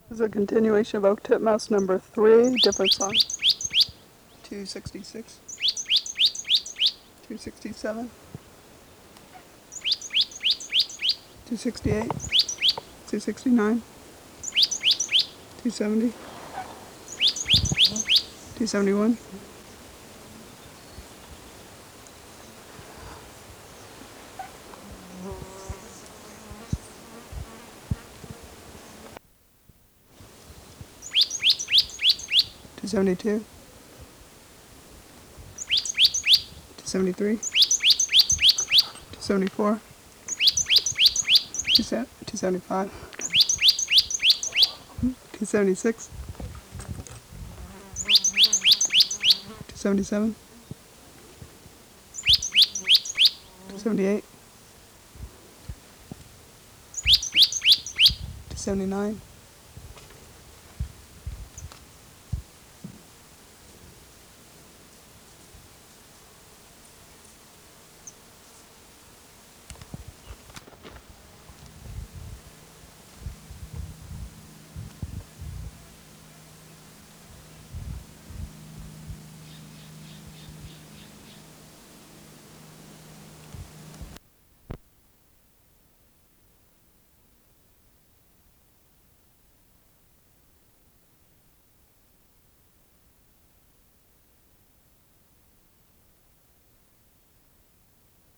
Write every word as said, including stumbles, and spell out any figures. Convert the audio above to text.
This is a continuation of Oak Titmouse number three, different song. two sixty-six, two sixty-seven, two sixty-eight, two sixty-nine, two seventy, two seventy-one, two seventy-two, two seventy-three, two seventy-four, two seventy-five, two seventy-six, two seventy-seven, two seventy-eight, two seventy-nine,